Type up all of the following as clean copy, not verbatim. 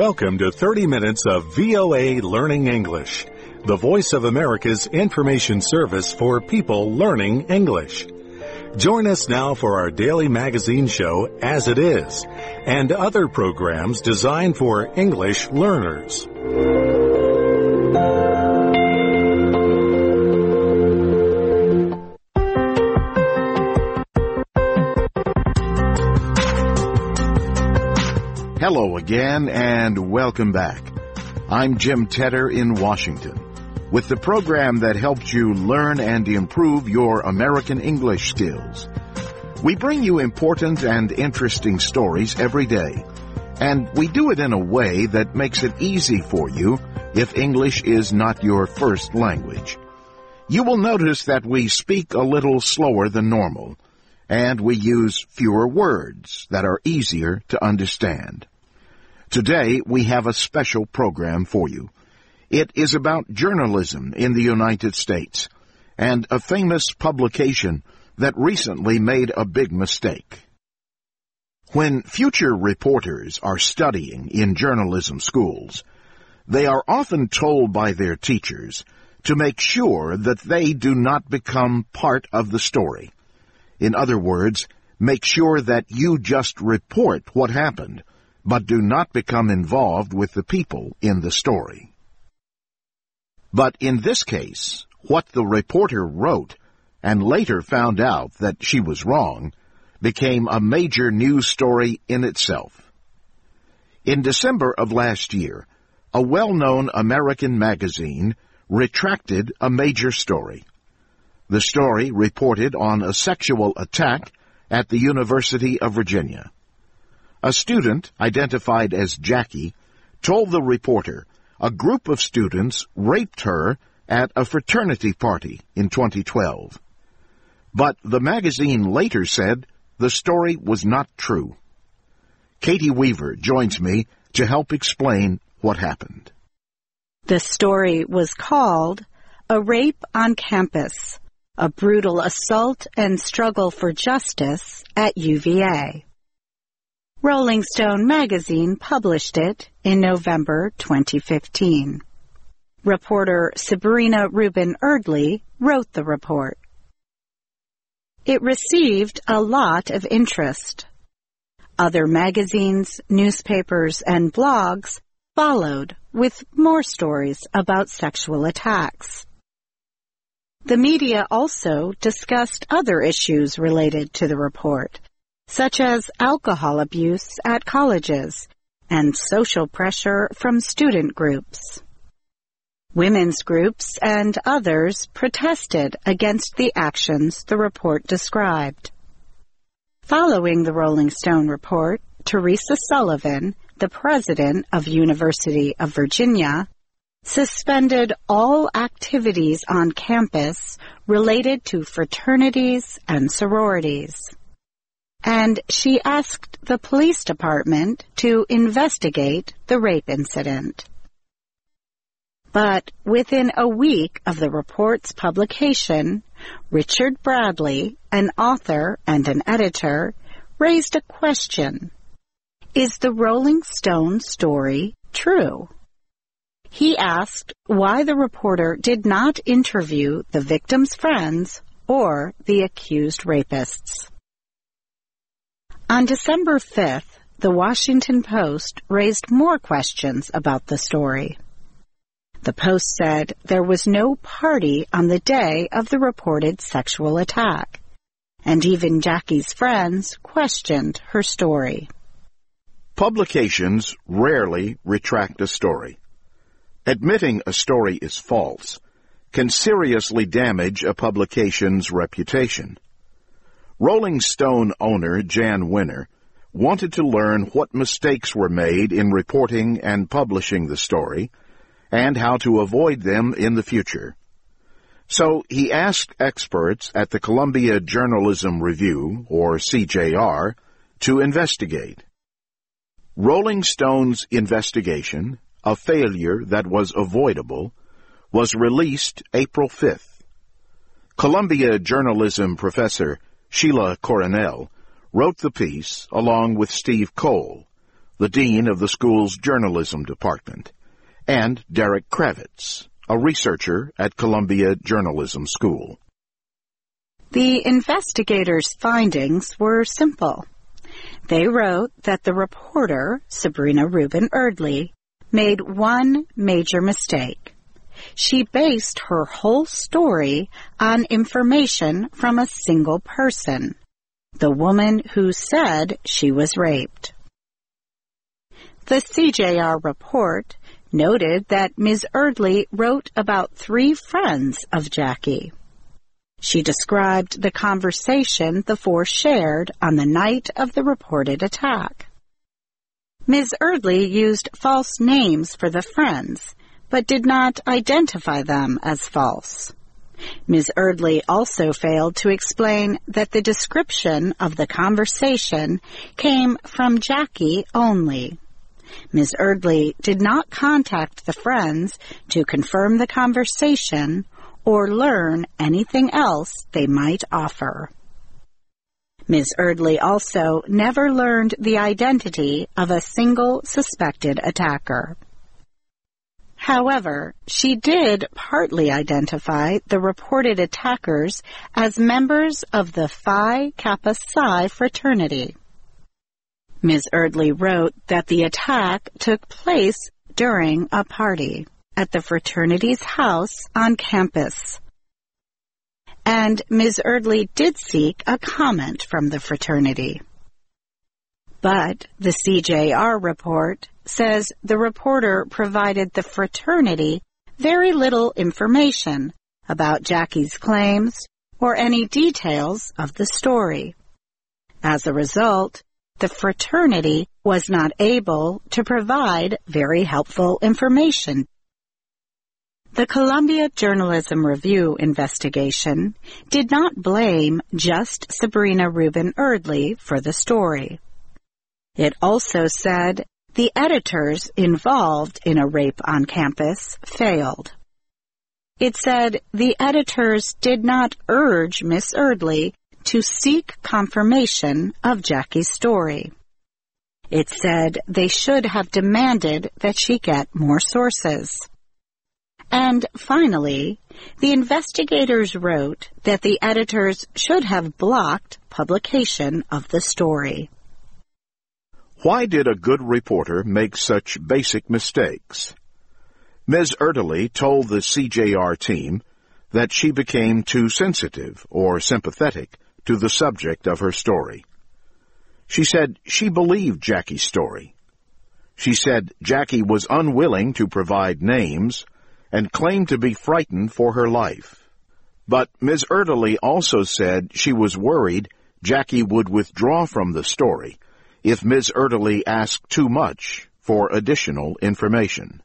Welcome to 30 minutes of VOA Learning English, the Voice of America's information service for people learning English. Join us now for our daily magazine show, As It Is, and other programs designed for English learners. Hello again and welcome back. I'm Jim Tedder in Washington with the program that helps you learn and improve your American English skills. We bring you important and interesting stories every day, and we do it in a way that makes it easy for you if English is not your first language. You will notice that we speak a little slower than normal, and we use fewer words that are easier to understand. Today, we have a special program for you. It is about journalism in the United States and a famous publication that recently made a big mistake. When future reporters are studying in journalism schools, they are often told by their teachers to make sure that they do not become part of the story. In other words, make sure that you just report what happened, but do not become involved with the people in the story. But in this case, what the reporter wrote, and later found out that she was wrong, became a major news story in itself. In December of last year, a well-known American magazine retracted a major story. The story reported on a sexual attack at the University of Virginia. A student, identified as Jackie, told the reporter a group of students raped her at a fraternity party in 2012. But the magazine later said the story was not true. Katie Weaver joins me to help explain what happened. The story was called A Rape on Campus, a Brutal Assault and Struggle for Justice at UVA. Rolling Stone magazine published it in November 2015. Reporter Sabrina Rubin Erdley wrote the report. It received a lot of interest. Other magazines, newspapers, and blogs followed with more stories about sexual attacks. The media also discussed other issues related to the report, such as alcohol abuse at colleges and social pressure from student groups. Women's groups and others protested against the actions the report described. Following the Rolling Stone report, Teresa Sullivan, the president of University of Virginia, suspended all activities on campus related to fraternities and sororities. And she asked the police department to investigate the rape incident. But within a week of the report's publication, Richard Bradley, an author and an editor, raised a question. Is the Rolling Stone story true? He asked why the reporter did not interview the victim's friends or the accused rapists. On December 5th, the Washington Post raised more questions about the story. The Post said there was no party on the day of the reported sexual attack, and even Jackie's friends questioned her story. Publications rarely retract a story. Admitting a story is false can seriously damage a publication's reputation. Rolling Stone owner Jan Winner wanted to learn what mistakes were made in reporting and publishing the story and how to avoid them in the future. So he asked experts at the Columbia Journalism Review, or CJR, to investigate. Rolling Stone's investigation, a failure that was avoidable, was released April 5th. Columbia journalism professor Sheila Coronel wrote the piece along with Steve Cole, the dean of the school's journalism department, and Derek Kravitz, a researcher at Columbia Journalism School. The investigators' findings were simple. They wrote that the reporter, Sabrina Rubin Erdely, made one major mistake. She based her whole story on information from a single person, the woman who said she was raped. The CJR report noted that Ms. Erdely wrote about 3 friends of Jackie. She described the conversation the 4 shared on the night of the reported attack. Ms. Erdely used false names for the friends, but did not identify them as false. Ms. Erdely also failed to explain that the description of the conversation came from Jackie only. Ms. Erdely did not contact the friends to confirm the conversation or learn anything else they might offer. Ms. Erdely also never learned the identity of a single suspected attacker. However, she did partly identify the reported attackers as members of the Phi Kappa Psi fraternity. Ms. Erdely wrote that the attack took place during a party at the fraternity's house on campus. And Ms. Erdely did seek a comment from the fraternity. But the CJR report says the reporter provided the fraternity very little information about Jackie's claims or any details of the story. As a result, the fraternity was not able to provide very helpful information. The Columbia Journalism Review investigation did not blame just Sabrina Rubin Erdely for the story. It also said the editors involved in a rape on campus failed. It said the editors did not urge Miss Erdely to seek confirmation of Jackie's story. It said they should have demanded that she get more sources. And finally, the investigators wrote that the editors should have blocked publication of the story. Why did a good reporter make such basic mistakes? Ms. Erdely told the CJR team that she became too sensitive or sympathetic to the subject of her story. She said she believed Jackie's story. She said Jackie was unwilling to provide names and claimed to be frightened for her life. But Ms. Erdely also said she was worried Jackie would withdraw from the story if Ms. Erdely asked too much for additional information.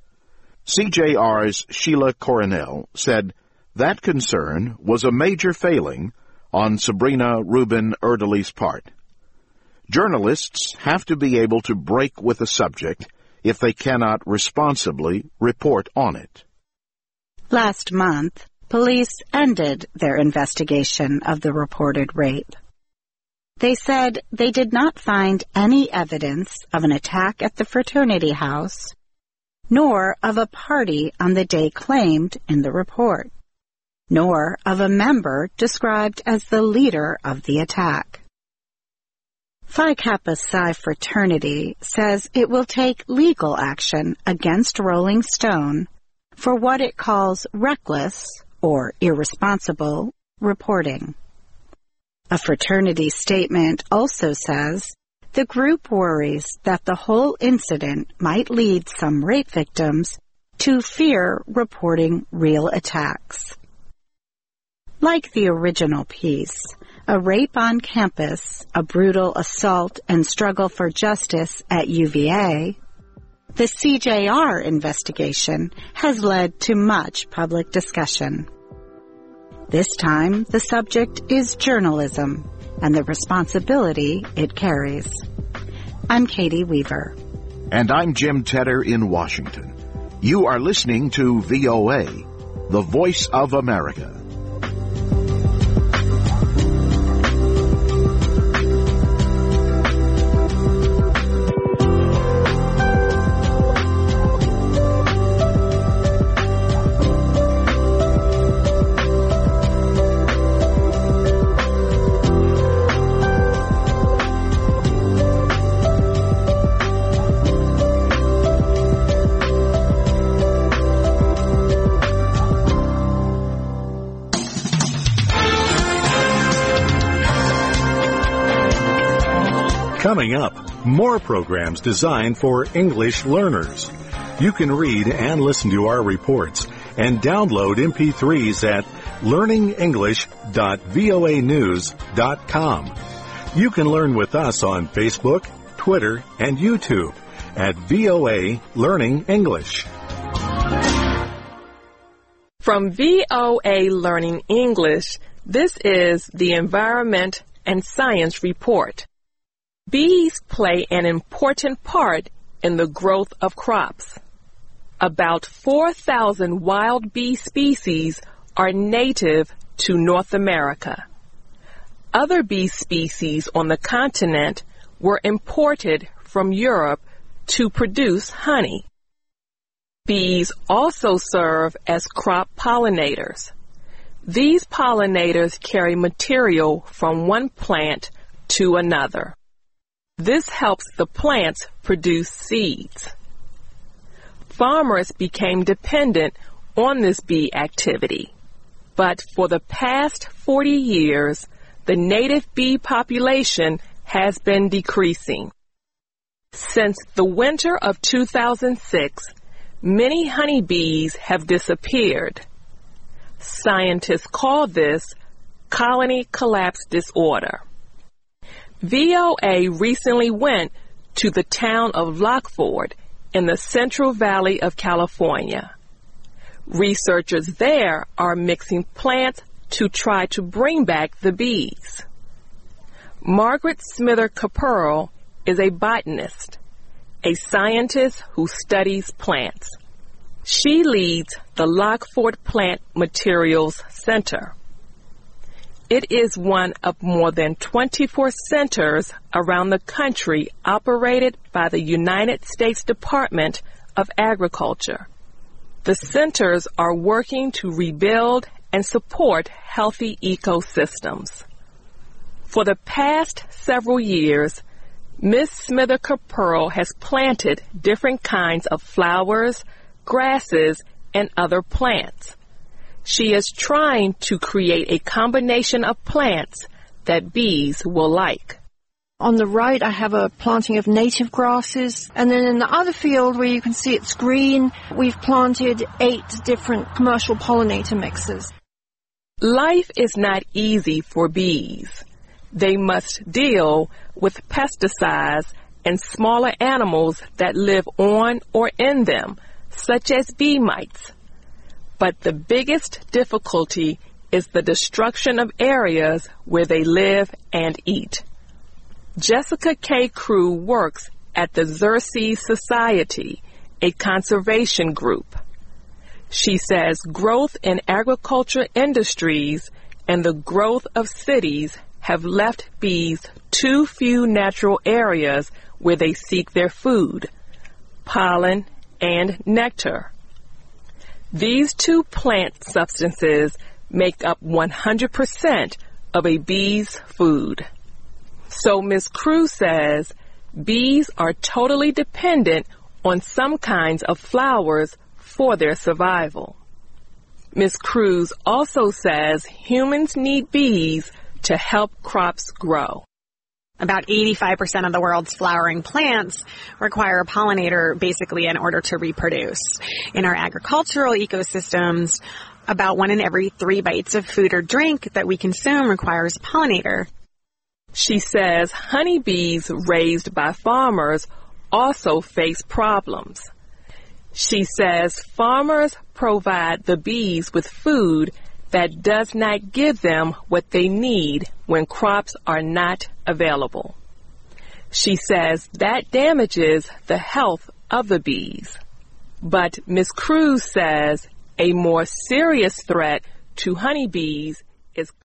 CJR's Sheila Coronel said that concern was a major failing on Sabrina Rubin Erdely's part. Journalists have to be able to break with a subject if they cannot responsibly report on it. Last month, police ended their investigation of the reported rape. They said they did not find any evidence of an attack at the fraternity house, nor of a party on the day claimed in the report, nor of a member described as the leader of the attack. Phi Kappa Psi fraternity says it will take legal action against Rolling Stone for what it calls reckless or irresponsible reporting. A fraternity statement also says the group worries that the whole incident might lead some rape victims to fear reporting real attacks. Like the original piece, A Rape on Campus, A Brutal Assault and Struggle for Justice at UVA, the CJR investigation has led to much public discussion. This time, the subject is journalism and the responsibility it carries. I'm Katie Weaver. And I'm Jim Tedder in Washington. You are listening to VOA, the Voice of America. Coming up, more programs designed for English learners. You can read and listen to our reports and download MP3s at learningenglish.voanews.com. You can learn with us on Facebook, Twitter, and YouTube at VOA Learning English. From VOA Learning English, this is the Environment and Science Report. Bees play an important part in the growth of crops. About 4,000 wild bee species are native to North America. Other bee species on the continent were imported from Europe to produce honey. Bees also serve as crop pollinators. These pollinators carry material from one plant to another. This helps the plants produce seeds. Farmers became dependent on this bee activity, but for the past 40 years, the native bee population has been decreasing. Since the winter of 2006, many honeybees have disappeared. Scientists call this colony collapse disorder. VOA recently went to the town of Lockford in the Central Valley of California. Researchers there are mixing plants to try to bring back the bees. Margaret Smither Caperl is a botanist, a scientist who studies plants. She leads the Lockford Plant Materials Center. It is one of more than 24 centers around the country operated by the United States Department of Agriculture. The centers are working to rebuild and support healthy ecosystems. For the past several years, Ms. Smither Caperl has planted different kinds of flowers, grasses, and other plants. She is trying to create a combination of plants that bees will like. On the right, I have a planting of native grasses. And then in the other field where you can see it's green, we've planted 8 different commercial pollinator mixes. Life is not easy for bees. They must deal with pesticides and smaller animals that live on or in them, such as bee mites. But the biggest difficulty is the destruction of areas where they live and eat. Jessica K. Crew works at the Xerces Society, a conservation group. She says growth in agriculture industries and the growth of cities have left bees too few natural areas where they seek their food, pollen, and nectar. These two plant substances make up 100% of a bee's food. So Ms. Cruz says bees are totally dependent on some kinds of flowers for their survival. Ms. Cruz also says humans need bees to help crops grow. About 85% of the world's flowering plants require a pollinator basically in order to reproduce. In our agricultural ecosystems, about 1 in every 3 bites of food or drink that we consume requires a pollinator. She says honeybees raised by farmers also face problems. She says farmers provide the bees with food that does not give them what they need when crops are not available. She says that damages the health of the bees. But Ms. Cruz says a more serious threat to honeybees is